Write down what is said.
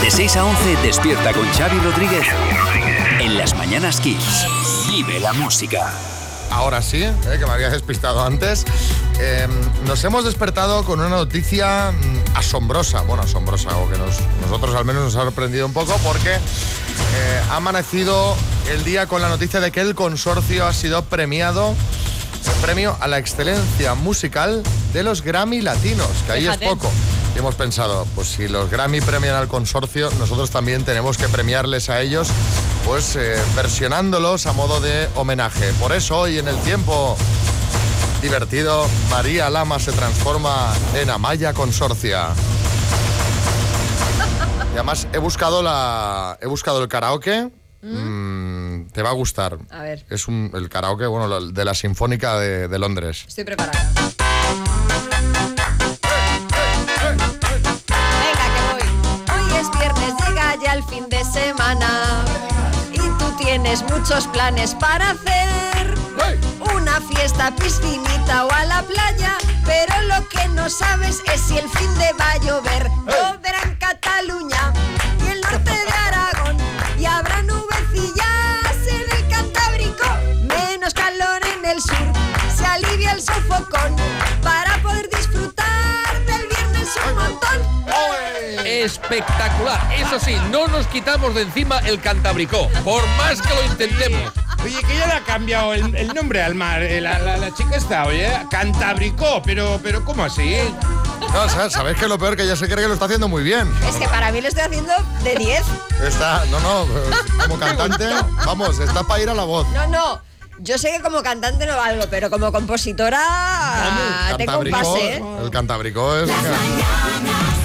De 6 a 11 despierta con Xavi Rodríguez en Las Mañanas Kiss. Vive la música. Ahora sí, que me había despistado antes. Nos hemos despertado con una noticia asombrosa. Bueno, asombrosa, o que nosotros al menos nos ha sorprendido un poco, porque ha amanecido el día con la noticia de que el consorcio ha sido premiado. El premio a la excelencia musical de los Grammy Latinos, que ahí es poco. Y hemos pensado, pues si los Grammy premian al consorcio, nosotros también tenemos que premiarles a ellos, pues versionándolos a modo de homenaje. Por eso hoy en el tiempo divertido, María Lama se transforma en Amaya Consorcia. Y además he buscado el karaoke. Te va a gustar. A ver. Es el karaoke, bueno, de la Sinfónica de Londres. Estoy preparada. Venga, que voy. Hoy es viernes, llega ya el fin de semana. Y tú tienes muchos planes para hacer. Una fiesta, piscinita o a la playa. Pero lo que no sabes es si el fin de va a llover. Lloverá en Cataluña y el norte de Aragón. Y habrá nubecillas en el Cantábrico. Menos calor en el sur. Se alivia el sofocón para poder disfrutar del viernes un montón. Espectacular. Eso sí, no nos quitamos de encima el Cantábrico, por más que lo intentemos. Oye, que ya le ha cambiado el nombre al mar. La chica está, oye, Cantábrico, pero ¿cómo así? No, ¿sabéis qué es lo peor? Que ya se cree que lo está haciendo muy bien. Es que para mí lo estoy haciendo de 10. Como cantante, vamos, está para ir a la voz. No. Yo sé que como cantante no valgo, pero como compositora tengo un pase, ¿eh? El Cantábrico es...